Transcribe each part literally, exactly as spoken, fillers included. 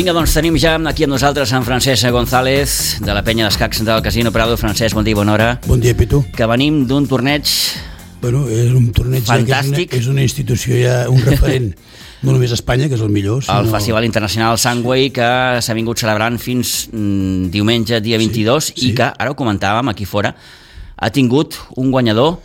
Vinga, doncs tenim ja aquí amb nosaltres en Francesc González, de la penya d'escacs del Casino Prado. Francesc, bon dia i bona hora. Bon dia, Pitu. Que venim d'un torneig bueno, és un torneig fantàstic. Que és, una, és una institució ja, un referent, no només a Espanya, que és el millor, sinó... El Festival Internacional Sangway, que s'ha vingut celebrant fins mm, diumenge, dia vint-i-dos, sí, sí. I que, ara ho comentàvem aquí fora, ha tingut un guanyador.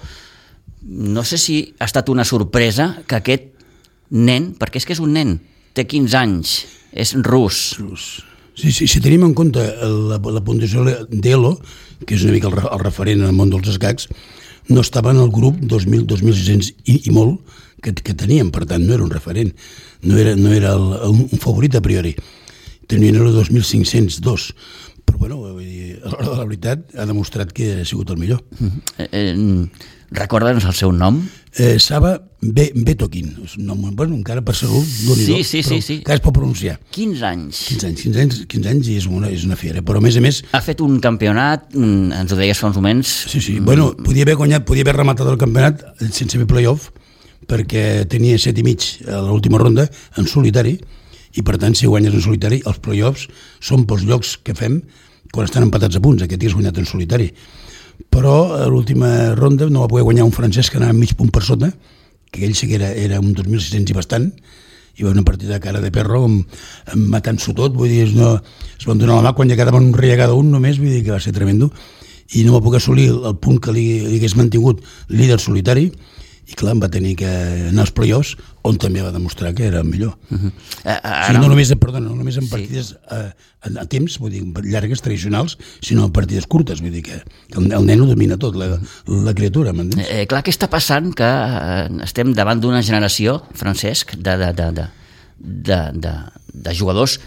No sé si ha estat una sorpresa que aquest nen, perquè és que és un nen, té quinze anys, és rus. rus. Sí, sí, si tenim en compte la, la puntuació d'Elo, que és una mica el, el referent en el món dels escacs, no estava en el grup dos mil, dos mil sis-cents i, i molt que, que teníem, per tant no era un referent, no era, no era el, un, un favorit a priori. Tenien el dos mil cinc-cents dos, però bueno, vull dir, a l'hora de la veritat ha demostrat que ha sigut el millor. Mm-hmm. eh, eh, Recorda'ns el seu nom? Eh, Saba Betokin, és un nom, bueno, encara per salut, sí, sí, sí, sí. encara es pot pronunciar. quinze anys. quinze anys, quinze anys, quinze anys i és una, és una fiera, però a més a més... Ha fet un campionat, ens ho deies fa uns moments... Sí, sí, bueno, podia haver guanyat, podia haver rematat el campionat sense fer play-off, perquè tenia set i mig a l'última ronda en solitari, i per tant, si guanyes en solitari, els play-offs són pels llocs que fem quan estan empatats a punts, aquest dia has guanyat en solitari. Però a l'última ronda no va poder guanyar un francès que anava mig punt per sota, que ell sí que era, era un dos mil sis-cents i bastant, i va una partida de cara de perro amb, amb matant-s'ho tot, vull dir, no, es van donar la mà quan ja quedaven un rellegada un només, vull dir que va ser tremendo, i no va poder assolir el punt que li, li hagués mantingut líder solitari, i clar, em va tenir que anar als play-offs, on també va demostrar que era el millor. Uh-huh. uh, ara... o sigui, no només, perdona, no només en partides sí. a, a, a temps, vull dir, llargues, tradicionals, sinó en partides curtes, vull dir que el, el nen ho domina tot, la, la criatura, m'entens? Eh, clar, què està passant? Que eh, estem davant d'una generació, Francesc, de, de, de, de, de, de, de jugadors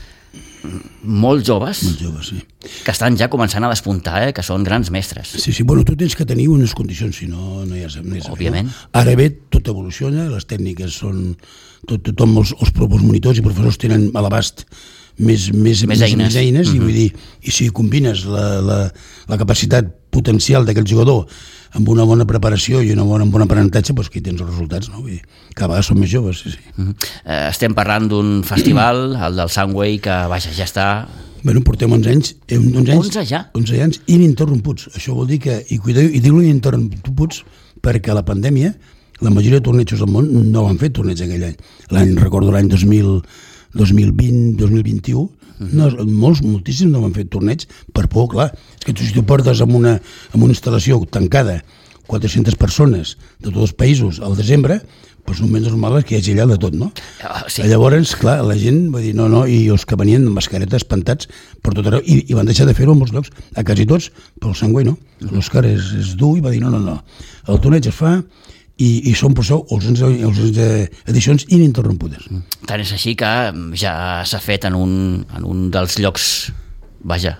molt joves, molt joves sí. que estan ja començant a despuntar, eh, que són grans mestres. Sí, sí, bueno, tu tens que tenir unes condicions, si no, no hi ha... No hi ha Òbviament. No? Ara bé, tot evoluciona, les tècniques són... Tot, tothom, els, els propis monitors i professors tenen a l'abast més, més, més eines, més eines mm-hmm. i, vull dir, i si combines la, la, la capacitat potencial d'aquest jugador amb una bona preparació i una bona, un bon aprenentatge, doncs aquí tens els resultats, no? Vull dir, cada vegada són més joves, sí, sí. Mm-hmm. eh, estem parlant d'un festival, el del Sangway, que vaja, ja està... Bueno, portem onze anys... onze anys onze ja? onze anys ininterromputs. Això vol dir que... I, i dic ininterromputs perquè la pandèmia, la majoria de tornejos del món no van fer torneig aquell any. L'any, recordo l'any dos mil vint, dos mil vint-i-u, no, molts, moltíssims no van fer torneig per por, clar. És que tu, si tu portes amb una, amb una instal·lació tancada quatre-centes persones de tots els països al desembre, doncs només normal és que hi hagi allà de tot, no? Oh, sí. Llavors, clar, la gent va dir no, no, i els que venien amb mascaretes espantats per tot arreu, i, i van deixar de fer-ho en molts llocs, a quasi tots, però el Sangway no. L'Òscar és, és dur i va dir no, no, no. El torneig es fa i, i són per això els onze edicions ininterrompudes. Tant és així que ja s'ha fet en un, en un dels llocs, vaja,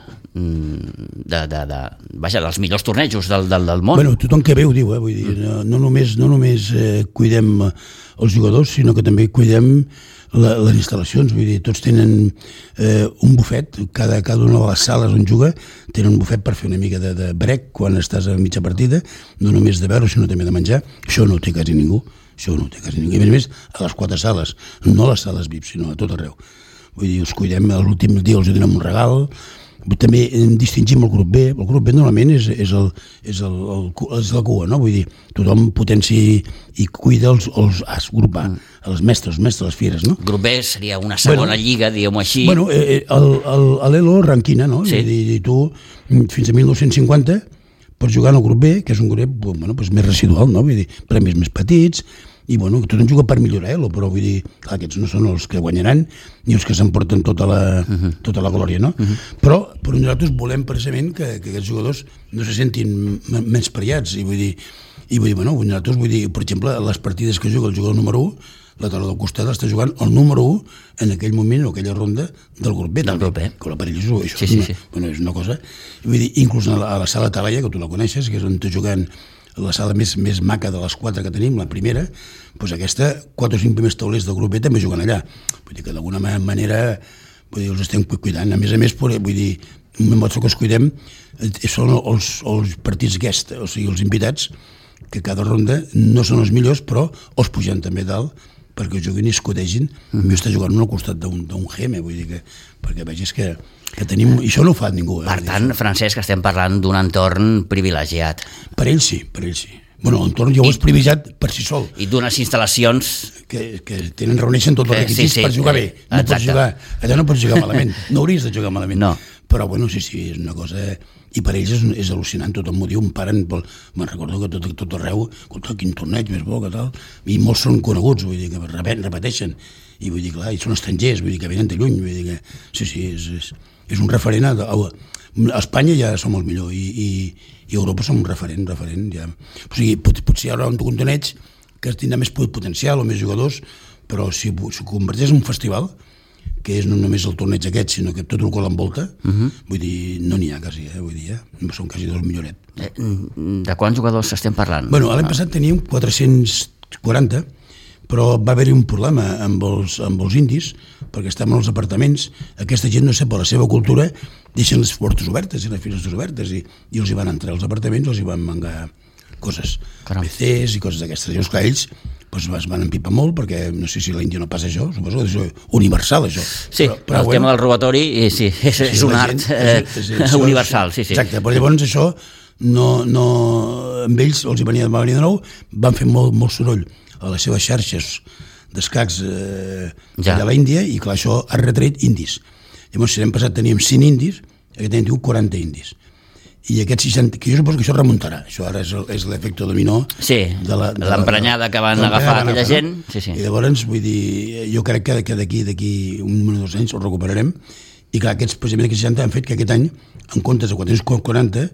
de, de, de, vaja, dels millors tornejos del, del, del món. Bueno, tothom que ve ho diu, eh? Vull dir, no, no només, no només eh, cuidem els jugadors, sinó que també cuidem la, les instal·lacions, vull dir, tots tenen eh, un bufet, cada, cada una de les sales on juga tenen un bufet per fer una mica de, de brec quan estàs a mitja partida, no només de veure, sinó també de menjar. Això no ho té quasi ningú, això no ho té quasi ningú. I a més a més, a les quatre sales, no a les sales V I P, sinó a tot arreu. Vull dir, els cuidem, l'últim dia els donem un regal. També distingim el grup B. El grup B normalment és, és, el, és, el, el, és la cua, no? Vull dir, tothom potencia i, i cuida els, els as, grup A, els mestres, els mestres, les fires, no? Grup B seria una segona bueno, lliga, diguem-ho així. Bueno, eh, el, el, l'Elo ranquina, no? Sí. I, i tu, fins a mil nou-cents cinquanta, pots jugar en el grup B, que és un grup bueno, pues més residual, no? Vull dir, premis més petits, i bueno, tothom juga per millorar Elo, però vull dir, clar, aquests no són els que guanyaran ni els que s'emporten tota la, uh-huh. tota la glòria, no? Uh-huh. Però, però nosaltres volem precisament que, que aquests jugadors no se sentin menyspreats, i vull dir, i vull dir, bueno, nosaltres vull dir, per exemple, les partides que juga el jugador número u, la taula del costat està jugant el número u en aquell moment o aquella ronda del grup B. Del grup B. Que l'aparell és, això sí, és, una, sí, sí. Bueno, és una cosa... Vull dir, inclús a la, a la sala Talaia, que tu la coneixes, que és on està jugant la sala més, més maca de les quatre que tenim, la primera, doncs aquesta, quatre o cinc primers taulers del grup B també juguen allà. Vull dir que d'alguna manera vull dir, els estem cuidant. A més a més, vull dir, un mot que els cuidem són els, els partits guest, o sigui, els invitats, que cada ronda no són els millors, però els pugen també dalt perquè juguin i es codegin, mm. jo està jugant al costat d'un G M, vull dir que, perquè vegis que, que tenim... I això no ho fa ningú. Eh? Per tant, Francesc, estem parlant d'un entorn privilegiat. Per ell sí, per ell sí. Bueno, l'entorn ja ho és privilegiat per si sol. I d'unes instal·lacions... Que, que tenen, reuneixen tots els requisits sí, sí, per jugar bé. No pots jugar, allò no pots jugar malament, no hauries de jugar malament. No. Però bueno, sí, sí, és una cosa... I per ells és, és al·lucinant, tothom m'ho diu, em paren... Me'n recordo que tot, tot arreu, escolta, quin torneig més bo, que tal... I molts són coneguts, vull dir, que repeteixen. I vull dir, clar, i són estrangers, vull dir, que venen de lluny, vull dir que... Sí, sí, és, és, és un referent... A, a, a Espanya ja som el millor, i, i, i a Europa som un referent, un referent, ja... O sigui, pot, potser hi haurà un torneig que tindrà més potencial o més jugadors, però si s'ho converteix en un festival, que és no només el torneig aquest, sinó que tot el que l'envolta, uh -huh. vull dir, no n'hi ha quasi, eh? Vull dir, ja, som quasi dos milloret. De quants jugadors estem parlant? Bueno, l'any passat teníem quatre-cents quaranta, però va haver-hi un problema amb els, amb els indis, perquè estaven als apartaments, aquesta gent, no sé, per la seva cultura, deixen les portes obertes i les finestres obertes, i, i els hi van entrar als apartaments, els hi van mangar coses, P Cs i coses d'aquestes. Llavors, clar, ells doncs, es van empipar molt, perquè no sé si a l'Índia no passa això, suposo que és universal, això. Sí, però, però, el bueno, tema del robatori, sí, és, és sí, un art gent, eh, és, és, és, universal, sí, sí. Exacte, però llavors això, no, no, amb ells els hi venia, va venir de nou, van fer molt, molt soroll a les seves xarxes d'escacs eh, ja. de l'Índia, i clar, això ha retret indis. Llavors, si l'any passat teníem cinc indis, aquest any tingut quaranta indis. I aquests seixanta, que jo suposo que això remuntarà, això ara és l'efecte dominó. Sí, l'emprenyada que van agafar aquella gent. Sí, sí. I llavors, vull dir, jo crec que d'aquí d'aquí un o dos anys ho recuperarem, i clar, aquests, precisament aquests seixanta han fet que aquest any, en comptes de quatre-cents quaranta,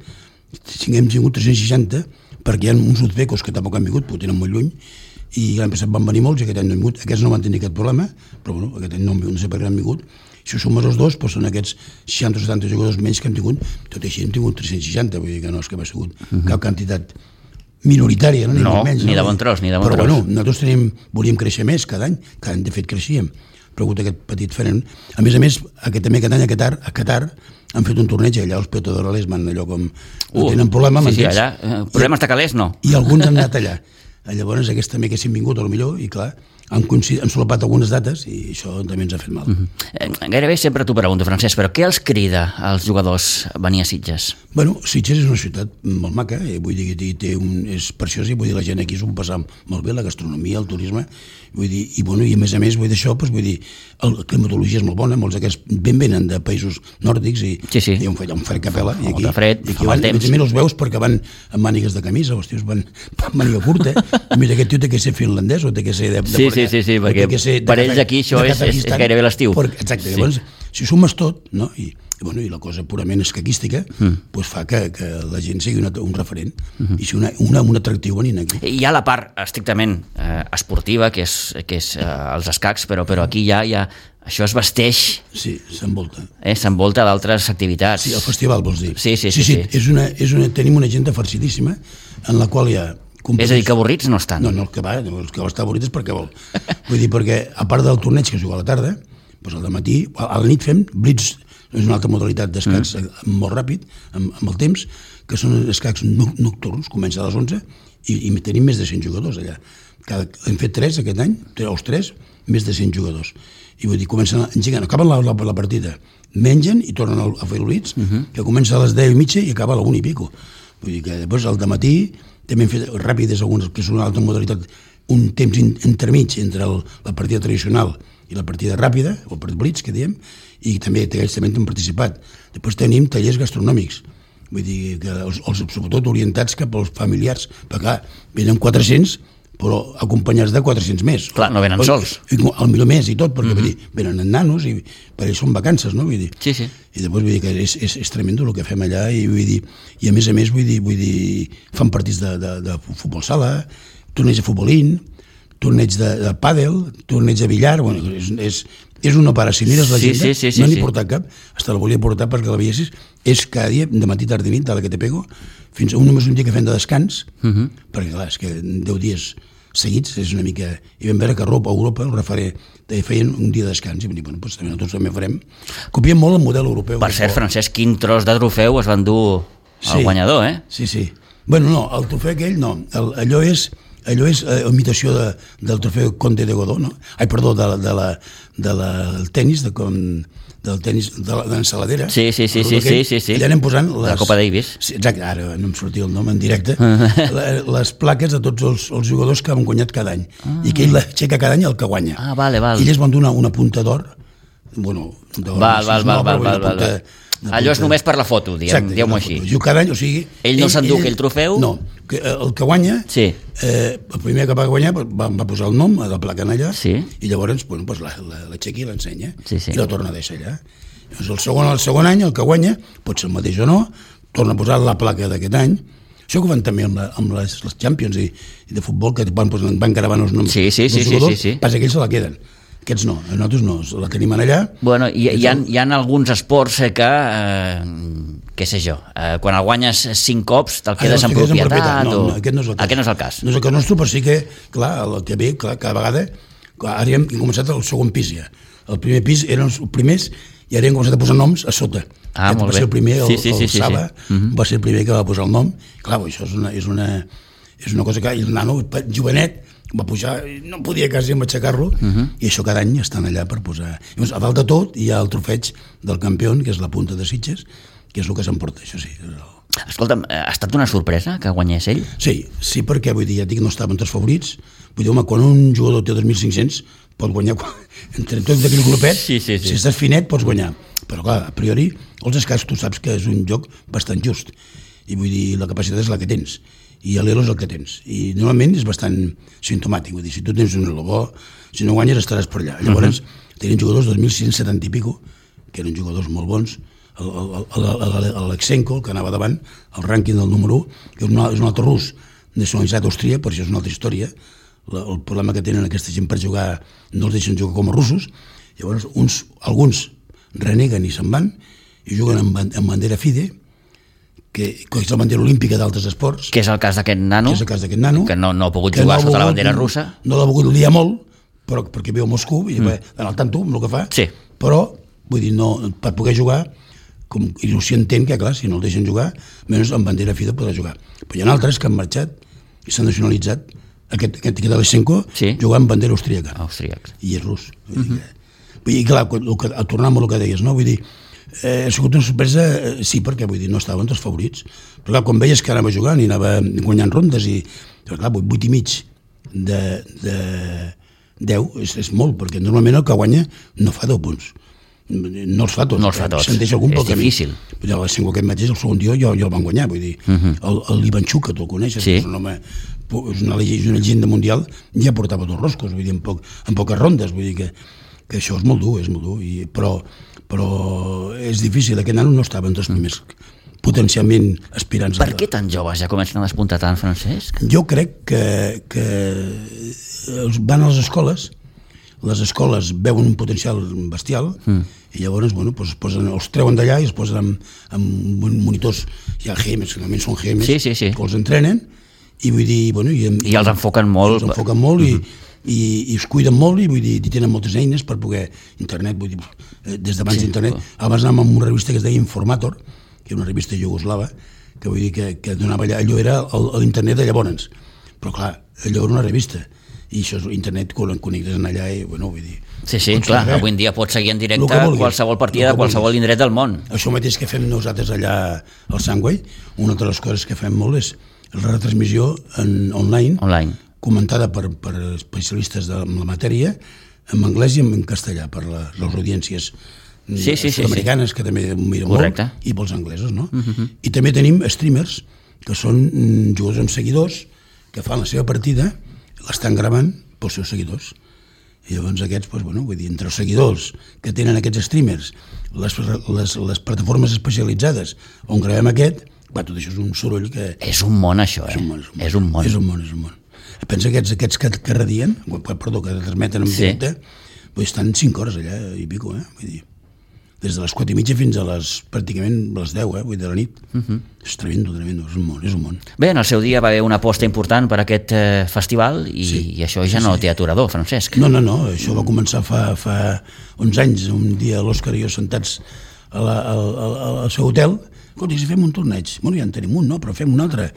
hem tingut tres-cents seixanta, perquè hi ha uns uzbekos que tampoc han vingut, però tenen molt lluny, i l'any passat van venir molts, i aquest any no han vingut. Aquests no van tenir aquest problema, però bueno, aquest any no, no sé per què han vingut. Si ho sumes els dos, doncs són aquests seixanta o setanta jugadors menys que hem tingut, tot així hem tingut tres-cents seixanta, vull dir que no és que ha sigut uh-huh. cap quantitat minoritària, no? Ni, no, menys, ni no? de bon tros, ni de bon però, tros. Però bueno, nosaltres tenim, volíem créixer més cada any, cada any de fet creixíem, però ha hagut aquest petit fren. A més a més, aquest, també aquest any a Qatar, a Qatar han fet un torneig, allà els petrodòlars van allò com... No uh, tenen problema sí, sí, allà, eh, problemes de calés, no. I alguns han anat allà. Llavors, aquests també que s'han vingut, potser, i clar, han, han solapat algunes dates i això també ens ha fet mal. Uh -huh. Gairebé sempre t'ho pregunto, Francesc, però què els crida als jugadors a venir a Sitges? Bueno, Sitges és una ciutat molt maca, eh? Vull dir que té un, és preciós, i vull dir, la gent aquí s'ho passa molt bé, la gastronomia, el turisme, vull dir, i, bueno, i a més a més, vull dir això, doncs, vull dir, el, la climatologia és molt bona, molts d'aquests ben venen de països nòrdics i, sí, sí. i un, un fred que pela, i aquí, de fred, i aquí van, temps. A més els veus perquè van amb mànigues de camisa, els tios van amb màniga curta, i mira, aquest tio té que ser finlandès o té que ser de, de sí, sí, sí, sí, perquè per ells aquí això és, és, és gairebé l'estiu. Exacte, llavors, sí. Si sumes tot, no? I, i, bueno, i la cosa purament escaquística mm. pues fa que, que la gent sigui una, un referent mm -hmm. i sigui una, una, un atractiu venint aquí. Hi ha la part estrictament eh, esportiva, que és, que és eh, els escacs, però, però aquí ja, ja això es vesteix... Sí, s'envolta. Eh, s'envolta d'altres activitats. Sí, el festival, vols dir? Sí, sí, sí. sí, sí, sí. És una, és una, tenim una agenda farcidíssima en la qual hi ha... És a dir, que avorrits no estan. No, no, el que va, el que vol estar avorrit és perquè vol. Vull dir, perquè a part del torneig que es juga a la tarda, doncs al matí, a la nit fem blitz, és una altra modalitat d'escacs mm. molt ràpid, amb, amb el temps, que són escacs nocturns, comença a les onze, i, i tenim més de cent jugadors allà. Cada, hem fet tres aquest any, els tres, més de cent jugadors. I vull dir, comencen, engeguen, acaben la, la, la partida, mengen i tornen a fer el blitz, uh -huh. que comença a les deu i mitja i acaba a la una i pico. Vull dir que després, al dematí, també hem fet ràpides algunes, que és una altra modalitat, un temps intermig entre el, la partida tradicional i la partida ràpida, o per blitz, que diem, i també ells també han participat. Després tenim tallers gastronòmics, vull dir que els, els sobretot orientats cap als familiars, perquè clar, venen quatre-cents, però acompanyats de quatre-cents més. Clar, no venen o, sols. Al millor més i tot, perquè mm -hmm. vull dir, venen en nanos i per ells són vacances, no? Vull dir. Sí, sí. I després vull dir que és, és, és tremendo el que fem allà i vull dir, i a més a més vull dir, vull dir fan partits de, de, de futbol sala, torneig de futbolín, torneig de, de pàdel, torneig de billar, bueno, és, és, és una para, si mires l'agenda, sí, sí, sí, no n'hi sí. portat cap, hasta la volia portar perquè la veiessis, és cada dia, de matí, tard i nit, a la que te pego, fins a un només un dia que fem de descans, uh -huh. perquè clar, és que deu dies seguits és una mica... I vam veure que Europa, Europa, el referent, feien un dia de descans, i vam dir, bueno, doncs també nosaltres també farem. Copiem molt el model europeu. Per cert, Francesc, quin tros de trofeu es van dur al sí, guanyador, eh? Sí, sí. Bueno, no, el trofeu aquell no, el, allò és allò és eh, imitació de, del trofeu Conde de Godó, no? Ai, perdó, de, de la, de la, del tenis, de com, del tenis de l'ensaladera. Sí, sí, sí, sí, sí, sí, sí. Allà anem posant les... La Copa Davis. Sí, exacte, ara no em sortia el nom en directe. Les plaques de tots els, els jugadors que han guanyat cada any. Ah. I que ell l'aixeca cada any el que guanya. Ah, vale, val. I ells van donar una punta d'or, bueno, d'or, val, val, val, val, val, val. Punta, allò és només per la foto, diguem, diguem-ho així. Jo cada any, o sigui... Ell no s'endú aquell trofeu? No, que, el que guanya, sí. eh, el primer que va guanyar va, va posar el nom a la placa allà, sí. i llavors bueno, pues l'aixequi i l'ensenya, sí, sí. i la torna a deixar allà. Llavors, el, segon, el segon any, el que guanya, pot ser el mateix o no, torna a posar la placa d'aquest any. Això que fan també amb, la, amb les, les Champions i, i de futbol, que van, pues, van gravant els noms sí, sí, dels sí, jugadors, sí, sí, sí. passa que ells se la queden. Aquests no, nosaltres no, la tenim allà. Bueno, hi, hi, ha, hi ha alguns esports que, eh, què sé jo, eh, quan el guanyes cinc cops te'l quedes en propietat. No, o... no, aquest no és el cas. Aquest no és el cas. No és el cas nostre, però sí que, clar, el que ve, clar, cada vegada, clar, ara hem començat el segon pis ja. El primer pis eren els primers i ara hem començat a posar noms a sota. Ah, aquest molt va bé. ser el primer, el, sí, sí, sí, el Saba, sí, sí. Uh-huh. va ser el primer que va posar el nom. Clar, això és una, és una, és una cosa que el nano, jovenet, va pujar, no podia quasi aixecar-lo, uh-huh. i això cada any estan allà per posar... Llavors, a dalt de tot hi ha el trofeig del campió, que és la punta de Sitges, que és el que s'emporta, això sí. Escolta'm, ha estat una sorpresa que guanyés ell? Sí, sí, perquè vull dir, ja dic, no estaven tots favorits. Vull dir, home, quan un jugador té dos mil cinc-cents pot guanyar, entre tots d'aquell grupet, sí, sí, sí. si estàs finet pots guanyar. Però clar, a priori, els escacs tu saps que és un joc bastant just. I vull dir, la capacitat és la que tens. I l'elo és el que tens. I normalment és bastant simptomàtic. Vull dir, si tu tens un elo bo, si no guanyes estaràs per allà. Llavors, uh-huh. tenien jugadors dos mil sis cents setanta i pico, que eren jugadors molt bons. L'Alexenko, que anava davant, el rànquing del número u, que és un, és un altre rus nacionalitzat d'Àustria, per això és una altra història. El problema que tenen aquesta gent per jugar, no els deixen jugar com a russos. Llavors, uns, alguns reneguen i se'n van i juguen amb, amb bandera FIDE, que, que és la bandera olímpica d'altres esports. Que és el cas d'aquest nano, que és el cas d'aquest nano, que no, no ha pogut jugar no sota volgut, la bandera russa. No l'ha volgut liar molt, però, perquè viu a Moscou i mm. va anar al tanto amb el que fa, sí. però vull dir, no, per poder jugar, com, i no s'hi entén que, clar, si no el deixen jugar, menys amb bandera FIDE podrà jugar. Però hi ha altres que han marxat i s'han nacionalitzat, aquest, aquest de l'Alexenko, sí. jugant amb bandera austríaca. Austríac. I és rus. Vull dir, mm-hmm. vull dir clar, el que, a tornar amb el que deies, no? Vull dir, eh, ha sigut una sorpresa, eh, sí, perquè vull dir, no estaven tots favorits, però clar, quan veies que anava jugant i anava guanyant rondes i, però clar, vuit i mig de, de deu és, és molt, perquè normalment el que guanya no fa deu punts. No els fa tots. No els fa tots. Se'n deixa algun és pel camí. difícil. L'Alexenko aquest mateix, el segon dia, jo, jo el van guanyar, vull dir. Uh-huh. el, el Ivanchuk, que tu el coneixes, sí. és un home, és una, és una llegenda mundial, ja portava dos roscos, vull dir, en, poc, en poques rondes, vull dir que, que això és molt dur, és molt dur, i, però, però és difícil, aquest nano no estava entre els primers potencialment aspirants. Per què tan joves ja comencen a despuntar tant, Francesc? Jo crec que, que van a les escoles, les escoles veuen un potencial bestial mm. i llavors bueno, pues, posen, els treuen d'allà i els posen amb, amb monitors, hi ha G E M S, que normalment són G E M S, sí, sí, sí. que els entrenen i vull dir... Bueno, i, I els enfoquen molt. Els enfoquen molt mm-hmm. i, i, i es cuiden molt i vull dir, i tenen moltes eines per poder... Internet, vull dir, des d'abans sí, d'internet... Però... Abans anàvem amb una revista que es deia Informator, que era una revista jugoslava, que vull dir que, que donava allà, allò era l'internet de llavors. Però clar, allò era una revista. I això és internet, quan connectes allà i, bueno, vull dir... Sí, sí, clar, res. Avui en dia pots seguir en directe qualsevol partida de qualsevol indret del món. Això mateix que fem nosaltres allà al Sangway, una de les coses que fem molt és la retransmissió en online, online. comentada per, per especialistes de la matèria, en anglès i en castellà, per la, les audiències sí, sí, sí, americanes, sí. que també miren Correcte. molt, i pels anglesos, no? Uh-huh. I també tenim streamers, que són jugadors amb seguidors, que fan la seva partida, l'estan gravant pels seus seguidors. I llavors aquests, doncs, bueno, vull dir, entre els seguidors que tenen aquests streamers, les, les, les plataformes especialitzades on gravem aquest, va, tot això és un soroll que... És un món, això, eh? És un món, és un món. És un món. És un món, és un món. Pensa aquests, aquests que, que radien, perdó, que transmeten en sí. directe, doncs estan cinc hores allà i pico, eh? Vull dir, des de les quatre i mitja fins a les, pràcticament, les deu, eh? Vull dir, de la nit. Uh-huh. És tremendo, tremendo, és un món, és un món. Bé, en el seu dia va haver una aposta important per a aquest eh, festival i, sí. i això ja sí, no sí. té aturador, Francesc. No, no, no, això va començar fa, fa onze anys, un dia l'Òscar i jo sentats a la, al, al, al seu hotel, escolta, si fem un torneig, bueno, ja en tenim un, no, però fem un altre.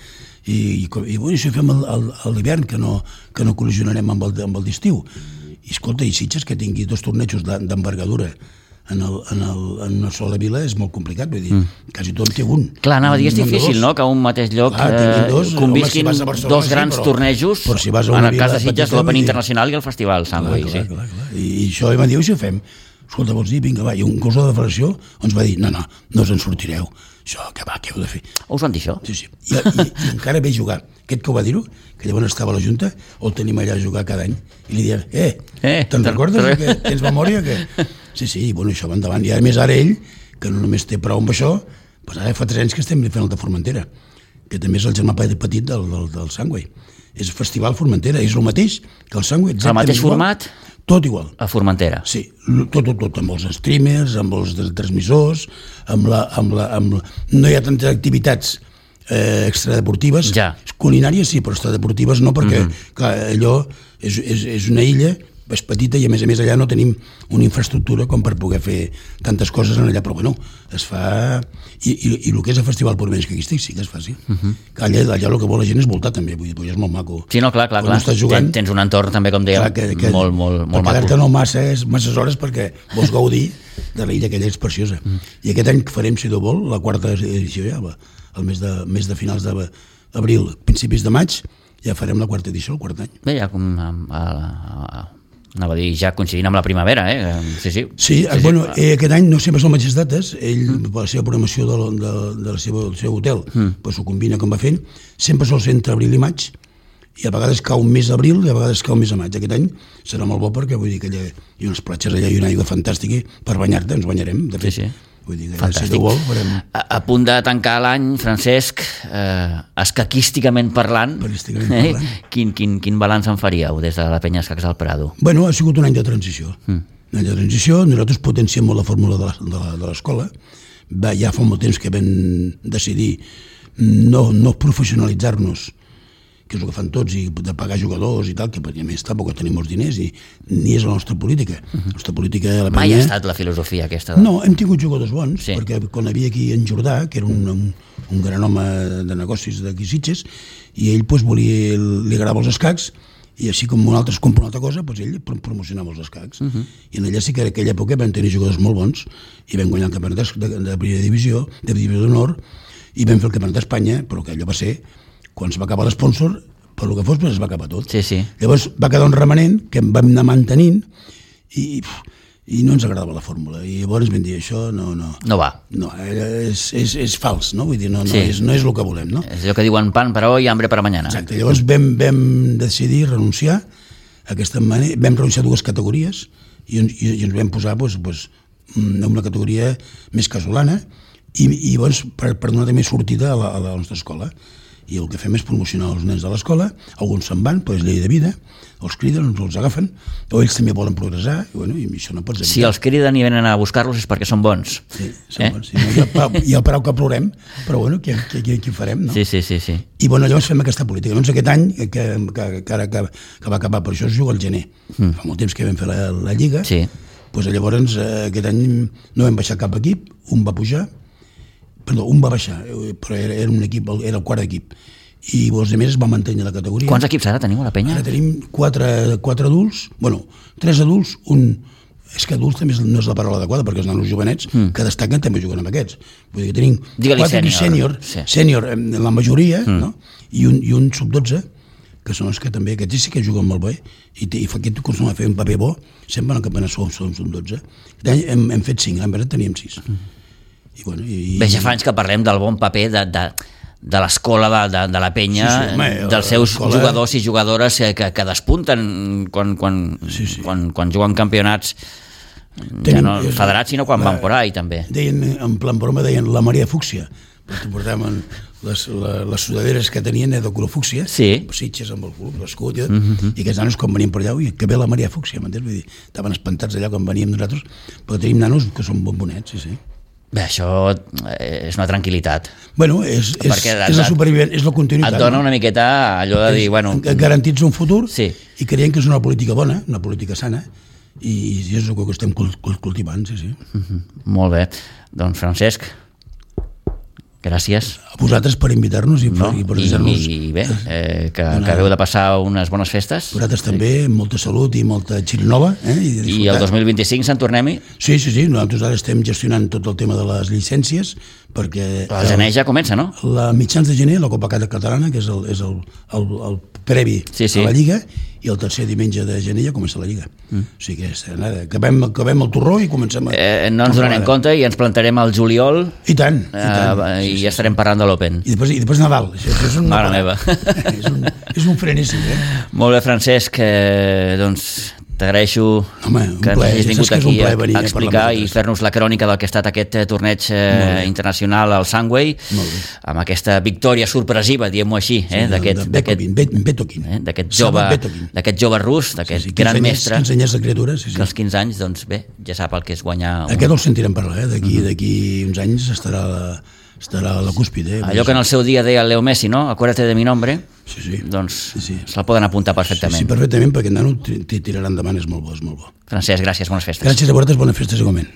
i, i, i bueno, això ho fem a l'hivern, que no, que no col·lisionarem amb el, amb el d'estiu. I escolta, i Sitges que tingui dos tornejos d'envergadura en, el, en, el, en una sola vila és molt complicat, vull dir, mm. quasi tot té un. Clar, anava a dir, és difícil, no?, que a un mateix lloc Clar, eh, dos, convisquin home, si Barcelona, dos grans sí, però, tornejos, però si en el cas de Sitges, l'Open Internacional i el Festival Sandway. Clar, clar, sí. clar, clar. I, I això vam dir, si ho fem? Escolta, vols dir, vinga, va, i un cos de la federació ens va dir, no, no, no us en sortireu, això, que va, què heu de fer? Us van dir això? Sí, sí, I, i, i encara ve jugar. Aquest que ho va dir-ho, que llavors estava a la Junta, o el tenim allà a jugar cada any, i li diem, eh, eh te'n recordes? Que tens memòria? Que... Sí, sí, i bueno, això va endavant. I a més ara ell, que no només té prou amb això, doncs ara fa tres anys que estem fent el de Formentera, que també és el germà petit del, del, del Sandway. És Festival Formentera, és el mateix que el Sandway. El mateix igual, format? Tot igual. A Formentera? Sí, tot, tot, tot, amb els streamers, amb els transmissors, amb la, amb la, amb la... no hi ha tantes activitats eh, extradeportives. Ja. Culinàries sí, però extradeportives no, perquè mm-hmm. clar, allò és, és, és una illa, és petita i a més a més allà no tenim una infraestructura com per poder fer tantes coses en allà, però bueno, es fa... I, i, i el que és el festival purament escaquístic sí que es fa, sí. Uh-huh. Allà, allà el que vol la gent és voltar també, vull dir, és molt maco. Sí, no, clar, clar, clar. Jugant, tens un entorn també, com dèiem, clar, que, que, molt, molt, molt maco. Per quedar-te no masses, masses hores perquè vols gaudir de l'illa aquella és preciosa. Uh-huh. I aquest any farem, si Déu vol, la quarta edició ja, el mes de, mes de finals d'abril, principis de maig, ja farem la quarta edició, el quart any. Bé, ja com a, a, a, anava a dir, ja coincidint amb la primavera, eh? Sí, sí. Sí, sí, bueno, sí. Eh, aquest any no sempre són mateixes dates, ell, mm. per la seva programació de, de, de la seva, del seu hotel, mm. pues ho combina com va fent, sempre sol ser entre abril i maig, i a vegades cau un mes d'abril i a vegades cau un mes de maig. Aquest any serà molt bo perquè vull dir que allà hi ha unes platges allà i una aigua fantàstica per banyar-te, ens banyarem, de fet. Sí, sí. Vull dir que fantàstic. Si vol, farem... a, a punt de tancar l'any, Francesc, eh, escaquísticament parlant, eh, parlant. Quin, quin, quin balanç en faríeu des de la penya Escacs del Prado? Bueno, ha sigut un any de transició. Mm. Un any de transició, nosaltres potenciem molt la fórmula de l'escola. Ja fa molt temps que vam decidir no, no professionalitzar-nos, que és el que fan tots, i de pagar jugadors i tal, que a més tampoc tenim molts diners i ni és la nostra política. Uh-huh. La nostra política de la Mai penya... ha estat la filosofia aquesta? De... No, hem tingut jugadors bons, sí. perquè quan havia aquí en Jordà, que era un, un, un gran home de negocis d'aquí Sitges, i ell pues, volia, li agradava els escacs, i així com un altre es compra una altra cosa, pues, ell promocionava els escacs. Uh-huh. I en allà sí que en aquella època vam tenir jugadors molt bons, i vam guanyar el campionat de, de, de primera divisió, de divisió d'honor, i vam fer el campionat d'Espanya, però que allò va ser, quan es va acabar l'espònsor, per el que fos, pues es va acabar tot. Sí, sí. Llavors va quedar un remanent que em vam anar mantenint i, i no ens agradava la fórmula. I llavors vam dir, això no... No, no va. No, és, és, és fals, no? Vull dir, no, no, sí. és, no és el que volem, no? És allò que diuen pan per hoy i hambre per mañana. Exacte. Llavors vam, vam decidir renunciar a aquesta manera, vam renunciar a dues categories i, i, i ens vam posar pues, pues, una categoria més casolana i, i llavors per, per donar també sortida a la, a la nostra escola. I el que fem és promocionar els nens de l'escola, alguns se'n van, però és llei de vida, els criden, els agafen, o ells també volen progressar, i, bueno, i això no pots evitar. Si els criden i venen a buscar-los és perquè són bons. Sí, són eh? bons. Sí. Hi, ha, hi ha prou que plorem, però bueno, què, què, què, què farem, no? Sí, sí, sí, sí. I bueno, llavors fem aquesta política. Llavors aquest any, que, que, que ara que, que va acabar, per això es juga al gener, mm. fa molt temps que vam fer la, la Lliga, sí. Doncs llavors aquest any no vam baixar cap equip, un va pujar, perdó, un va baixar, però era, era un equip, era el quart equip, i els altres es va mantenir la categoria. Quants equips ara teniu a la penya? Ara tenim quatre, quatre adults, bueno, tres adults, un... És que adults també no és la paraula adequada, perquè els nanos jovenets mm. que destaquen també juguen amb aquests. Vull dir que tenim Digue-li quatre sènior, sènior, sí. sènior en la majoria, mm. no? I un, i un sub dotze, que són els que també, aquests sí que juguen molt bé, i, i aquest consum a fer un paper bo, sempre en el campionat som, som sub dotze. Hem, hem fet cinc, l'any passat teníem sis. Mm. I, bueno, i... Bé, ja fa anys que parlem del bon paper de, de, de l'escola de, de, de la penya, sí, sí, home, dels seus jugadors i jugadores que, que despunten quan, quan, sí, sí. quan, quan juguen campionats Tenim, ja no federats, sinó quan la, van por ahí també. Deien, en plan broma, deien la Maria Fúcsia, perquè portaven les, la, les sudaderes que tenien de color fúcsia, sí. Sitges amb el club, l'escut, i, mm-hmm. i aquests nanos quan veníem per allà, ui, que ve la Maria Fúcsia, m'entens? Vull dir, estaven espantats allà quan veníem nosaltres, però tenim nanos que són bonbonets, sí, sí. Bé, això és una tranquil·litat. Bueno, és, és, és la supervivent, és la continuïtat. Et dona una miqueta allò de dir, bueno... Garantits un futur, sí. I creiem que és una política bona, una política sana, i és el que estem cultivant, sí, sí. Mm-hmm. Molt bé. Doncs, Francesc, Gràcies. A vosaltres per invitar-nos i per, no? i per I, deixar-nos... I bé, eh, que una... acabeu de passar unes bones festes. Vosaltres també, molta salut i molta xirinola. Eh? I, I el dos mil vint-i-cinc se'n tornem-hi? Sí, sí, sí, nosaltres ara estem gestionant tot el tema de les llicències, perquè... El gener ja comença, no? La mitjans de gener, la Copa Catalana, que és el, és el, el, el previ sí, sí. a la Lliga, i el tercer diumenge de gener ja comença la Lliga. Mm. O sigui que és, nada, acabem, acabem el torró i comencem a... Eh, no ens donarem compte i ens plantarem al juliol. I tant, i tant. Eh, I sí, ja sí. estarem parlant de l'Open. I després, i després Nadal. Això, això és un Mare meva. és un, és un frenesí, eh? Molt bé, Francesc, eh, doncs t'agraeixo que ens hagis vingut aquí a, a explicar i fer-nos la crònica del que ha estat aquest torneig eh, internacional al Sunway, amb aquesta victòria sorpresiva, diguem-ho així, eh, d'aquest eh, jove, jove rus, d'aquest sí, sí, gran anys, mestre, quinze anys de criatura, sí, sí. que als quinze anys, doncs bé, ja sap el que és guanyar... Un... Aquest el sentirem parlar, eh? d'aquí uh -huh. d'aquí uns anys estarà la, estarà a la cúspide. Eh? Allò que en el seu dia deia el Leo Messi, no? Acuérdate de mi nombre, sí, sí. doncs sí, sí. se'l poden apuntar perfectament. Sí, sí, perfectament, perquè el nano t'hi tirarà endavant, és molt bo, és molt bo. Francesc, gràcies, bones festes. Gràcies a vosaltres, bones festes igualment.